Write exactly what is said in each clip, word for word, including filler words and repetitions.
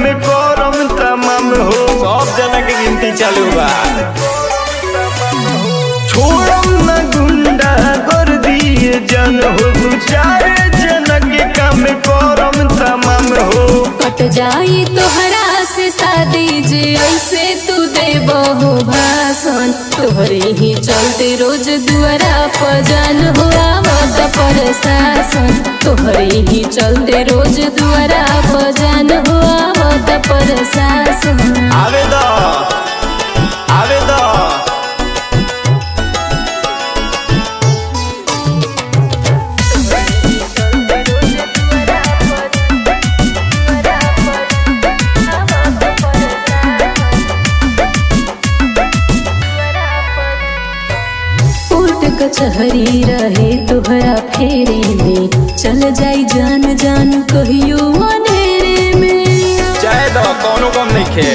करम तमाम हो। सब जना के गिनती चालू बा। छोड़म न गुंडा कर दिए जन हो, दू चार जना के काम करम तमाम हो। कट जाई तोहरा से शादी जे ऐसे तू देबहो भाषण, तोहरे ही चलते रोज दुआरा पर जान हो आवत प्रशासन, तोहरे ही चलते रोज दुआरा पर जान हो आवत प्रशासन। आवे द आवे द कचहरी रहे तोहरा फेरे में, चल जाई जान जान कहियो अंधेरे में। चाहे द कोनो कम नहीं खे।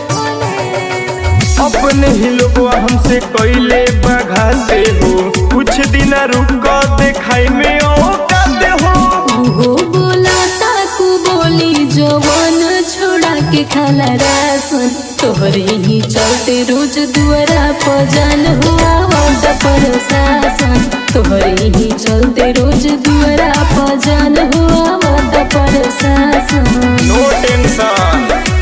अपने ही लोग हमसे कैले बघाते हो, कुछ दिन रुक देखाई में औकाते हो। उहो बोला ताकू बोली जवान छोड़ा के खाला रासन, तोहरे ही चलते रोज दुआरा पर जान हुआ आवत प्रशासन, तोहरे ही चलते रोज दुआरा पर जान हुआ आवत प्रशासन। No tension.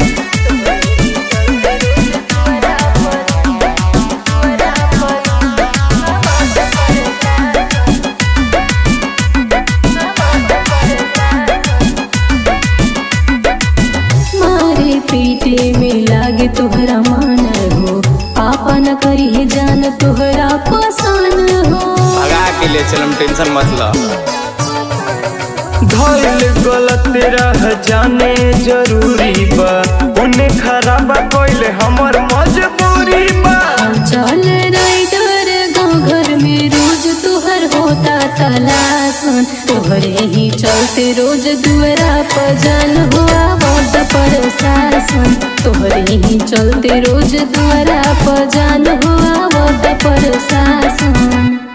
मारे पीटे में लागे तोहरा मान हो, पापा न करी है जान तोहरा पसंद हो। भगा के ले चलम, टेंशन मत ला। धैल गलत रह जाने जरूरी बा, उन्हें खराब कोइले हमर मजबूरी बा। चल राइडर गाँव घर में रोज तोहर होता तलाशन, तोहरे ही चलते रोज दुआरा पर जान हुआ आवत प्रशासन, तोहरे ही चलते रोज दुआरा पर जान हुआ आवत प्रशासन।